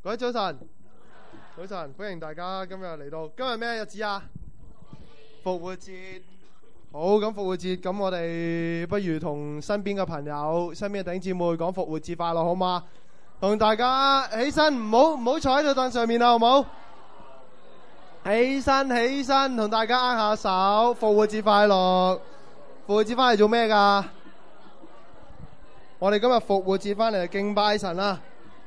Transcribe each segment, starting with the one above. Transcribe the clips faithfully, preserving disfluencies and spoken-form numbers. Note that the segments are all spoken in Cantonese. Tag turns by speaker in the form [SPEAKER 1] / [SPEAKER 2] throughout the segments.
[SPEAKER 1] 各位早晨，早晨，歡迎大家今日嚟到。今日咩日子啊？復活節。好，咁復活節，咁我哋不如同身邊嘅朋友、身邊嘅弟兄姊妹講復活節快樂，好嗎？同大家起身，唔好唔好坐喺度凳上面啦，好唔好？起身，起身，同大家握下手，復活節快樂。復活節翻嚟做咩㗎？我哋今日復活節翻嚟敬拜神啦。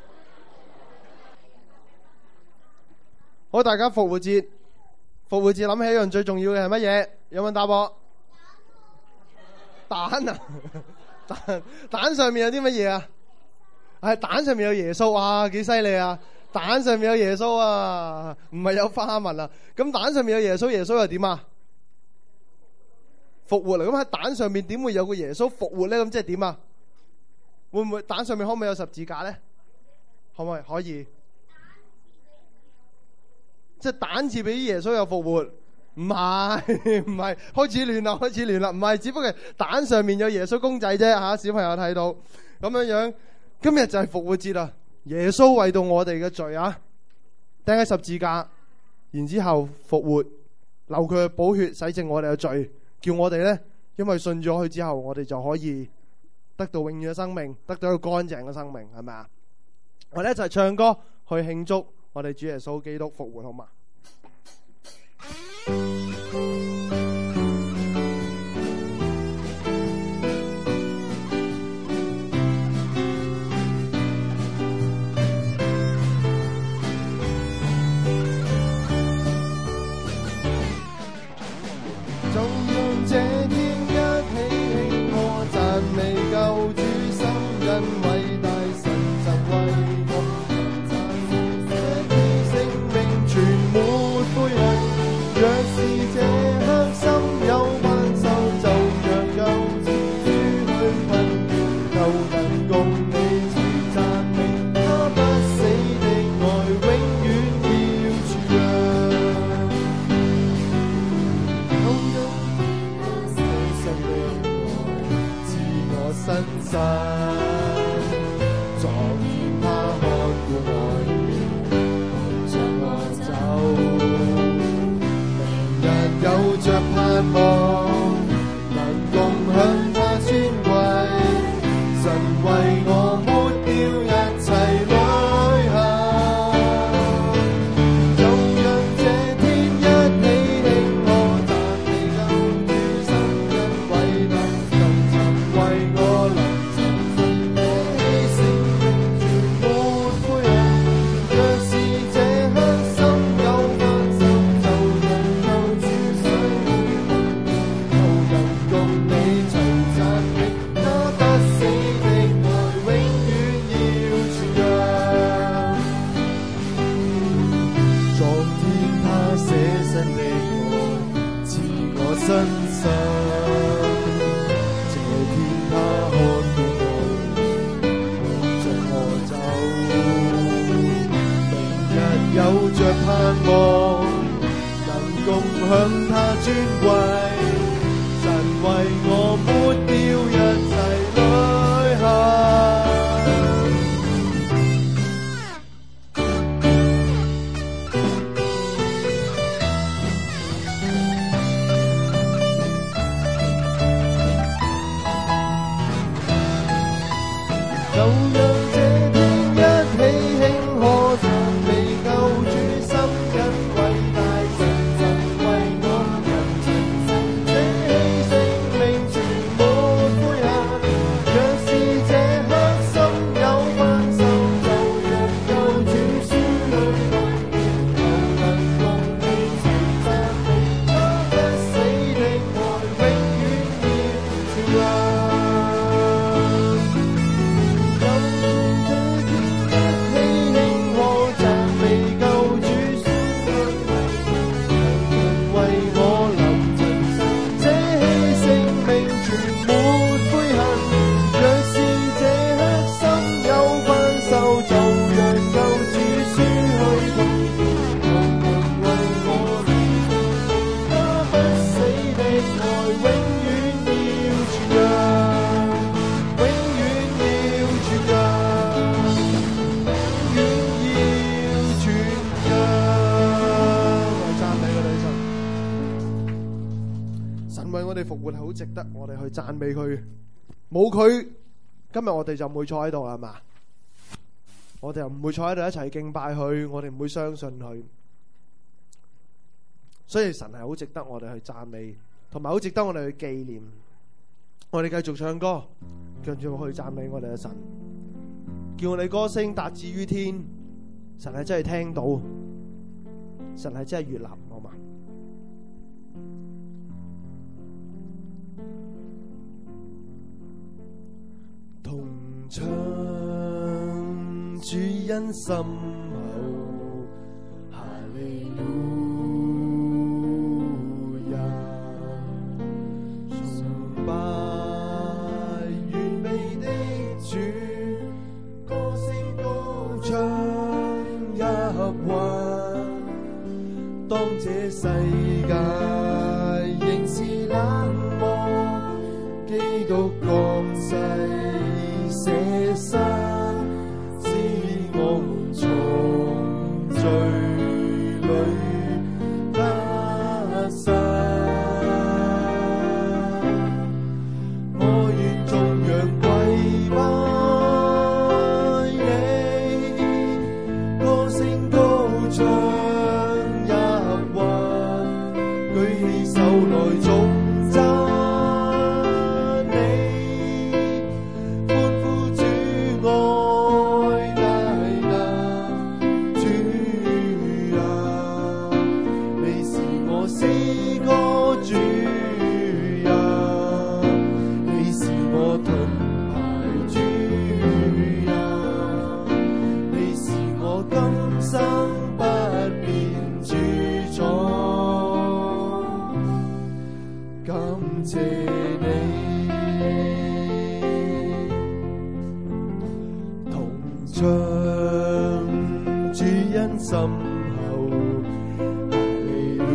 [SPEAKER 1] 好，大家復活節，復活節諗起一樣最重要嘅係乜嘢？有冇人答我？蛋啊！蛋蛋上面有啲乜嘢啊？係蛋上面有耶穌啊，幾犀利啊！蛋上面有耶穌啊，唔係有花紋啊。咁蛋上面有耶穌，耶穌又點啊？復活啦！咁喺蛋上面點會有個耶穌復活咧？咁即係點啊？會唔會蛋上面可唔可以有十字架咧？可唔可以？可以。即係蛋字俾耶穌有復活，唔係唔係，開始亂啦，開始亂啦，唔係，只不過係蛋上面有耶穌公仔啫吓，小朋友睇到咁樣樣。今日就係復活節啦，耶穌為到我哋嘅罪啊，釘喺十字架，然之後復活，流佢嘅寶血洗淨我哋嘅罪，叫我哋咧，因為信咗佢之後，我哋就可以得到永遠嘅生命，得到一個乾淨嘅生命，係咪啊？我哋一齊唱歌去慶祝我哋主耶穌基督復活，好嘛？就讓這天一起慶賀，讚美救主，心因偉大神曾為我這生命全沒悔恨。若是這刻心有患愁，就讓救主去困擾，就能共你齊讚美他不死的愛，永遠要傳揚。都因他捨身的愛，自我身身，昨天他看顧我，陪着我走。有着盼望，能共享他尊貴，神為我抹掉一切淚痕，就讓這天一起慶賀，讚美救主，神因偉大，神曾為我臨塵世，犧牲全沒悔恨。若是這刻心有患愁，就讓救主共你齊讚美他不死的愛，永遠要傳揚。昨天他捨身的愛，自我身身，這天他看顧我，陪着我走。明日有着盼望，能共享他尊貴，為我抹掉一切淚痕。就讓這天一起慶賀，讚美救主，心因偉大，神曾為我人塵世，這犧牲命全沒悔恨。若是這刻心有患愁，就讓救主書去愛，就能共你齊讚美他不死的愛，永遠要傳揚。永遠要傳揚，永遠要神為我哋復活係好值得我哋去讚美佢，冇佢今日我哋就唔會坐喺度啦，係嘛？我哋又唔會坐喺度一齊敬拜佢，我哋唔會相信佢，所以神係好值得我哋去讚美，同埋好值得我哋去紀念。我哋繼續唱歌，繼續去讚美我哋嘅神，叫我哋歌聲達至於天。神係真係聽到，神係真係悅納，好嘛？同唱主恩深厚，哈利路亞，崇拜完美的主，歌聲高唱一彎，當這世界仍是冷漠，基督降世捨身，使我們從罪裏得生。我願頌揚歸拜你，歌聲高唱一彎，舉起手來頌深厚，哈利路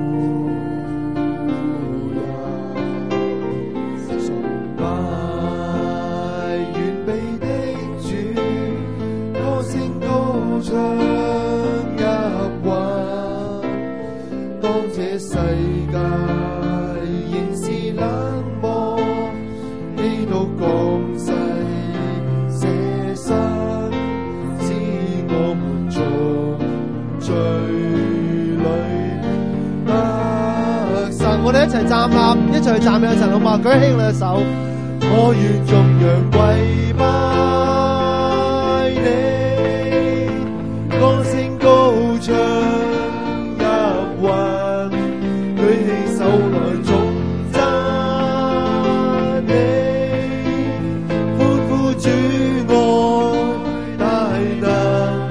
[SPEAKER 1] 亞，崇拜完備的主，歌聲高唱一彎，當這世界仍是冷漠，基督降世捨身，使我們從罪裏得生。我哋一齊站立，一齊去讚美神，好嘛？舉起你嘅手，我願頌揚歸拜你，歌聲高唱一彎，舉起手來頌讚你，歡呼主愛大能。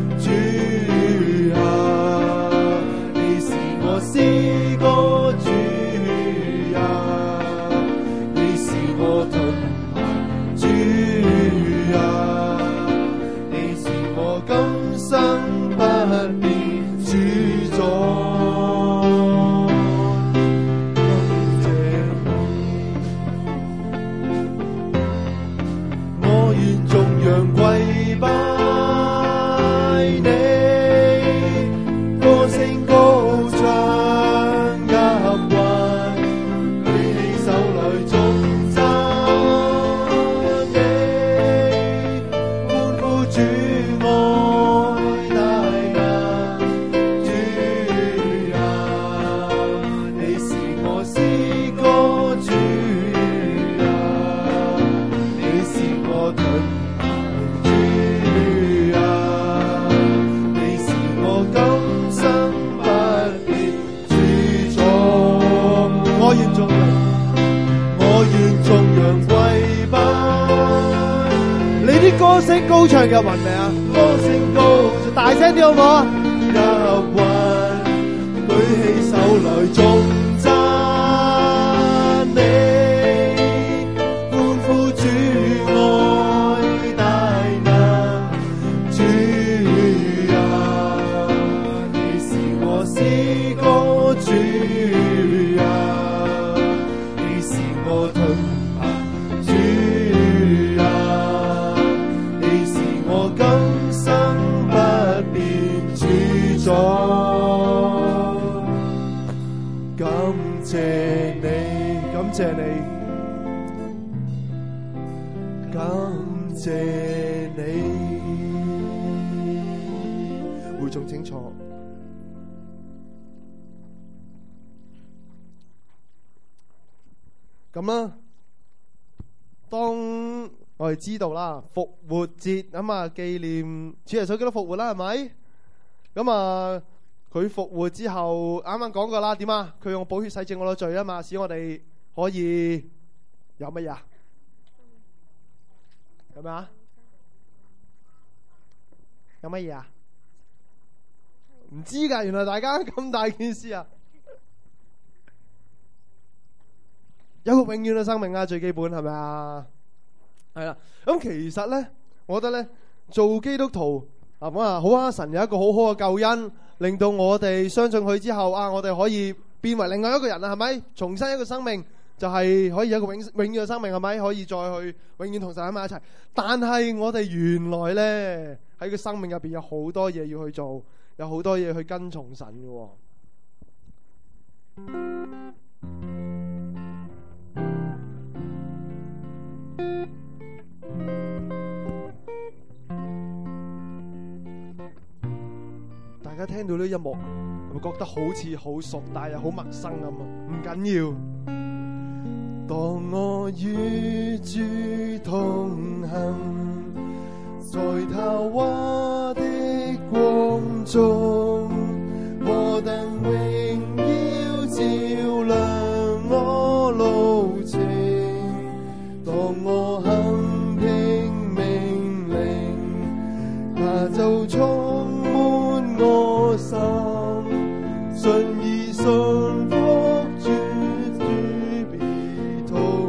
[SPEAKER 1] 詩歌主啊，你是我盾牌，主啊，你是我今生不變主宰。感謝你，我願頌揚歸拜你，歌聲高唱。歌聲高唱嘅雲未啊？歌聲高，大聲啲好唔好啊？一彎，舉起手來頌讚你，歡呼主愛大能，主啊，你是我詩歌，主啊，你是我盾牌，主啊。今生不變主感謝你，感謝你，感謝你。會眾請坐。咁啦，當我哋知道啦，復活節咁啊，紀念主耶穌基督復活啦，係咪？咁啊，佢復活之後，啱啱講過啦，點啊？佢用寶血洗淨我嘅罪啊嘛，使我哋可以有乜嘢啊？有咩啊？有乜嘢啊？唔知噶，原來大家咁大件事啊！有個永遠嘅生命啊，最基本係咪啊？係啦，咁其實咧，我覺得咧，做基督徒啊，咁啊，好啊，神有一個好好嘅救恩，令到我哋相信佢之後啊，我哋可以變為另外一個人啊，係咪？重新一個生命，就係可以有一個永永遠嘅生命，係咪？可以再去永遠同神喺埋一齊。但係我哋原來咧喺個生命入邊有好多嘢要去做，有好多嘢去跟從神嘅喎。大家聽到呢一幕，係咪覺得好似好熟，但係又好陌生咁啊？唔緊要。當我與主同行，在他話的光中，何等榮耀照亮我路程。當我肯聽命令，他就充滿我心，信而信服主，主必同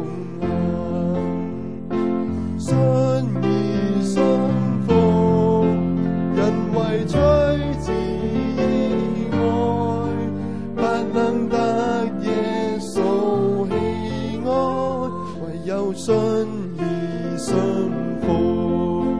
[SPEAKER 1] 行。信而信服，因為隨自意愛，不能得耶穌喜愛，唯有信而信服。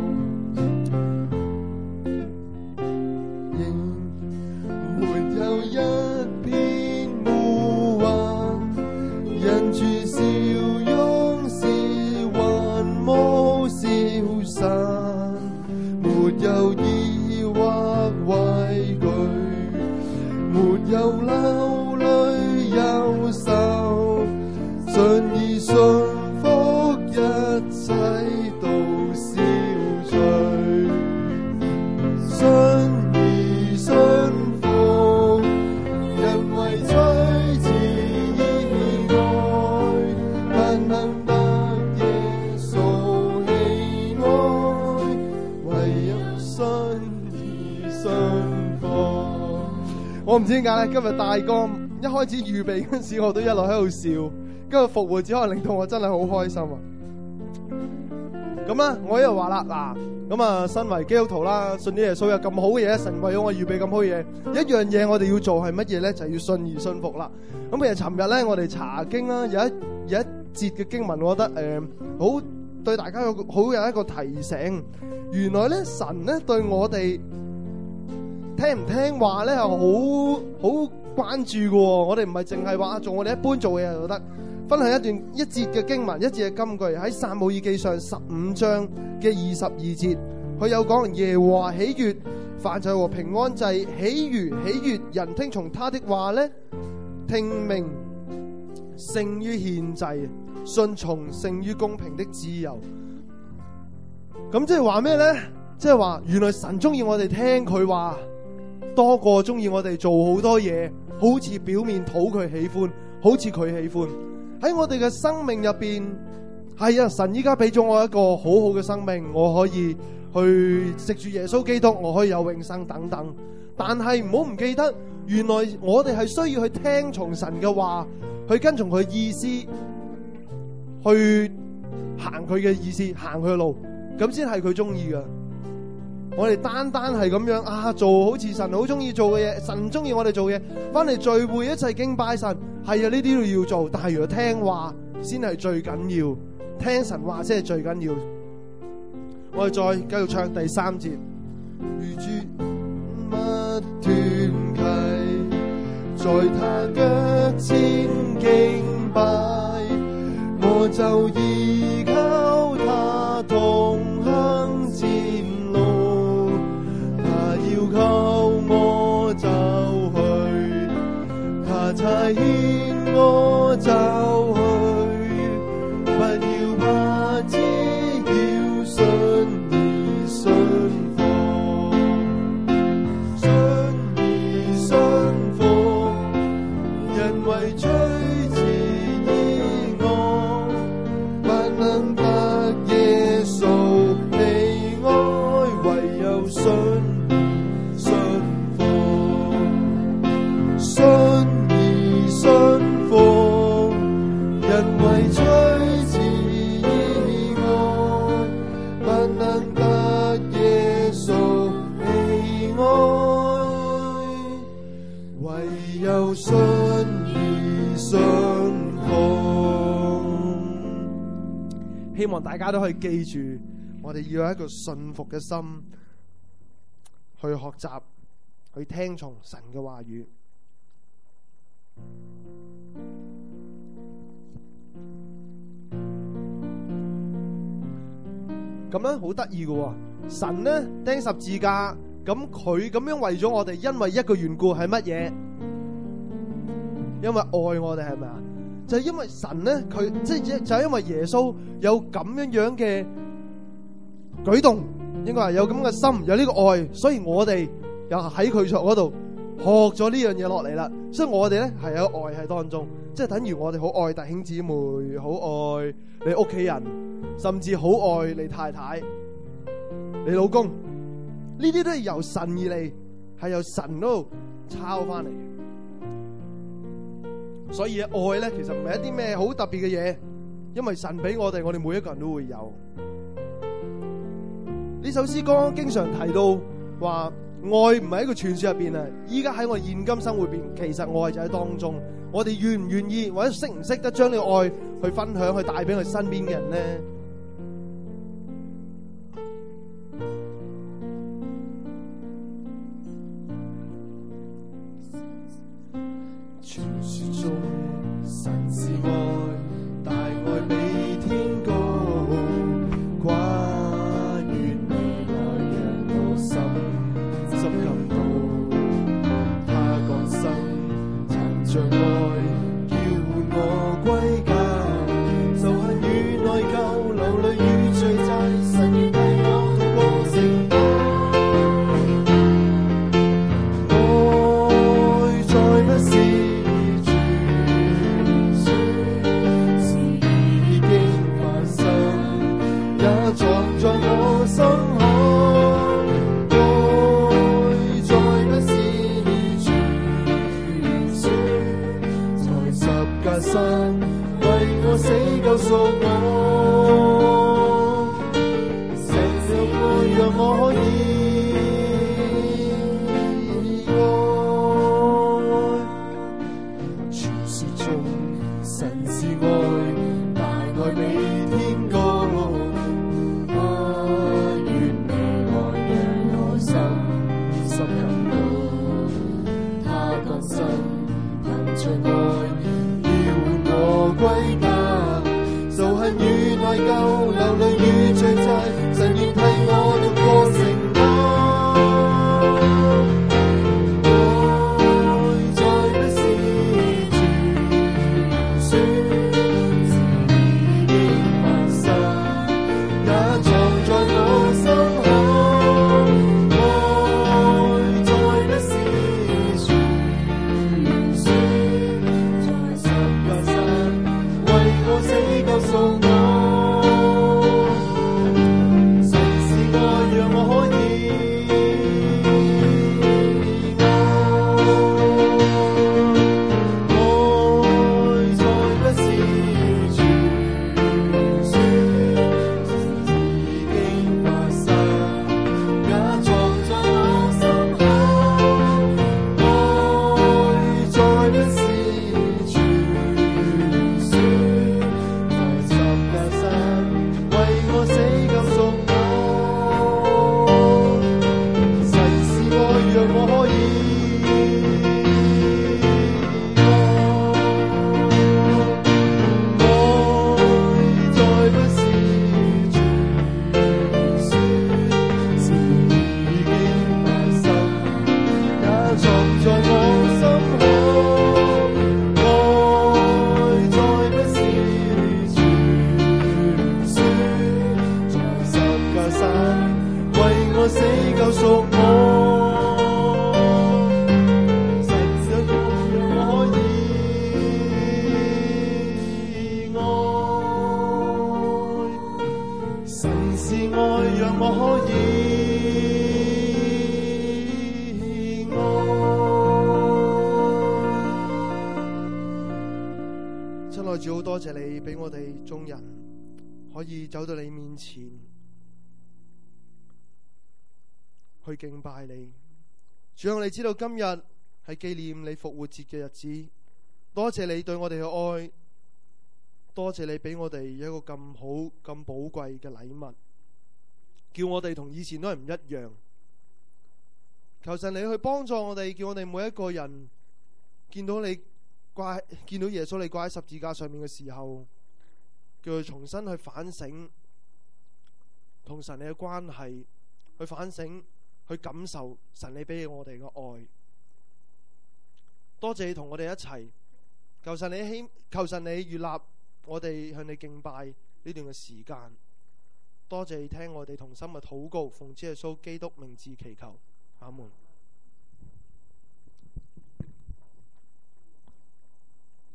[SPEAKER 1] 沒有疑惑畏懼，沒有流淚憂愁，信而信服，一切都消除。信而信服，因為隨自意愛，不能得耶穌喜愛，唯有信而信服。我唔知點解咧，今日大哥一開始預備嗰陣時，我都一路喺度笑。今日復活只可能令到我真係好開心啊！咁啦，我一路話啦，嗱，咁啊，身為基督徒啦，信啲耶穌有咁好嘅嘢，神為咗我預備咁好嘅嘢，一樣嘢我哋要做係乜嘢咧？就係要信而信服啦。咁其實尋日咧，我哋查經啦，有一有一節嘅經文，我覺得誒好、呃、對大家有好有一個提醒。原來咧，神咧對我哋聽唔聽話咧係好好關注嘅。我哋唔係淨係話做我哋一般做嘅嘢就得。分享一段一節嘅經文，一節嘅金句喺撒母耳記上十五章嘅二十二節，佢有講耶和華喜悅燔祭和平安祭，喜如喜悅人聽從他的話咧，聽命勝於獻祭，順從勝於公平的自由。咁即係話咩咧？即係話原來神中意我哋聽佢話，多過中意我哋做好多嘢，好似表面討佢喜歡，好似佢喜歡。喺我哋嘅生命入邊，係啊，神依家俾咗我一個好好嘅生命，我可以去食住耶穌基督，我可以有永生等等。但係唔好唔記得，原來我哋係需要去聽從神嘅話，去跟從佢意思，去行佢嘅意思，行佢嘅路，咁先係佢中意嘅。我哋單單係咁樣啊，做好似神好中意做嘅嘢，神中意我哋做嘢，翻嚟聚會一齊敬拜神，係啊，呢啲都要做。但係如果聽話先係最緊要，聽神話先係最緊要。我哋再繼續唱第三節。如絕不斷契， 在他腳前敬拜，我就依靠他同行前路，他要靠我走去，他差遣我走去，不要怕，只要信而信服，信而信服，因為最自意我不能得耶穌喜愛，唯有信而信服，信而信服，因為最自意我不能得耶穌喜愛，唯有信而信服。希望大家都可以記住，我哋要有一個信服嘅心去學習，去聽從神嘅話語。咁咧好得意嘅，神咧釘十字架，咁佢咁樣為咗我哋，因為一個緣故係乜嘢？因為愛我哋，係咪啊？就係因為神咧，佢即係就係因為耶穌有咁樣樣嘅舉動，應該係有咁嘅心，有呢個愛，所以我哋又喺佢嗰度學咗呢樣嘢落嚟啦。所以我哋咧係有愛喺當中，即係等於我哋好愛弟兄姊妹，好愛你屋企人，甚至好愛你太太、你老公，呢啲都係由神而嚟，係由神嗰度抄翻嚟嘅。所以愛咧，其實唔係一啲咩好特別嘅嘢，因為神俾我哋，我哋每一個人都會有。呢首詩歌經常提到話，愛唔係喺個傳說入邊啊，依家喺我現今生活入邊，其實愛就喺當中。我哋願唔願意，或者識唔識得將呢個愛去分享，去帶俾佢身邊嘅人咧？傳說中神是愛，大愛比天高，跨越未來讓我心心感到，他降生曾像愛，叫喚我歸家，仇恨與內疚，流淚與罪債，神願替我渡過成敗。愛再不是藏在我心海，愛再不是傳說，在十架上為我死救贖我，成了愛讓我可以愛。傳說中神是愛，大愛比天高，歸家，仇恨與內疚，流淚與罪債，神願替我渡過成敗。愛再不是傳說， 我可以愛。親愛主，好多謝你俾我哋眾人可以走到你面前去敬拜你。主，讓你知道今日係紀念你復活節嘅日子，多謝你對我哋嘅愛，多謝你俾我哋一個咁好咁寶貴嘅禮物，叫我哋同以前都係唔一樣。求神你去幫助我哋，叫我哋每一個人見到你掛見到耶穌你掛喺十字架上面嘅時候，叫佢重新去反省同神你嘅關係，去反省去感受神你俾我哋嘅愛。多謝你同我哋一齊，求神你希求神你悅納我哋向你敬拜呢段嘅時間。多謝你聽我哋同心嘅禱告，奉主耶穌基督名字祈求，阿門。